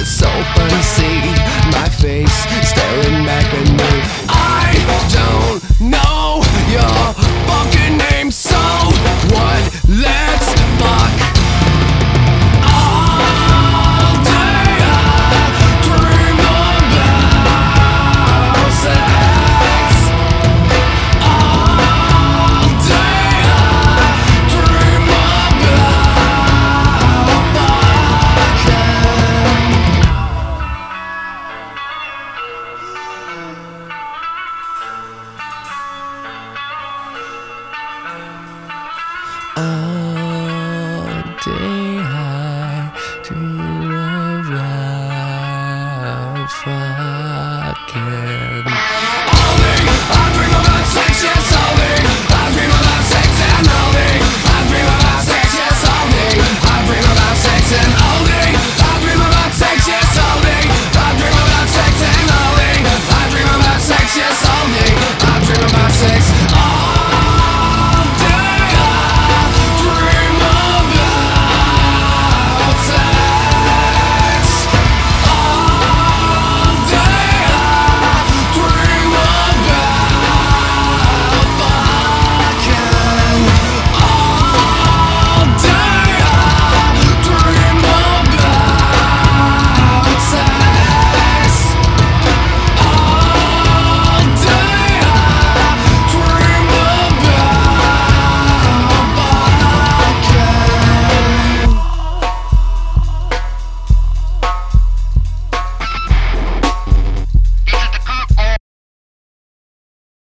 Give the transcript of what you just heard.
so fun to see my face staring back at me. I don't know your fucking name, so what? Let's fuck. All day I dream about sex. All day I dream about fucking. All day I dream about fucking.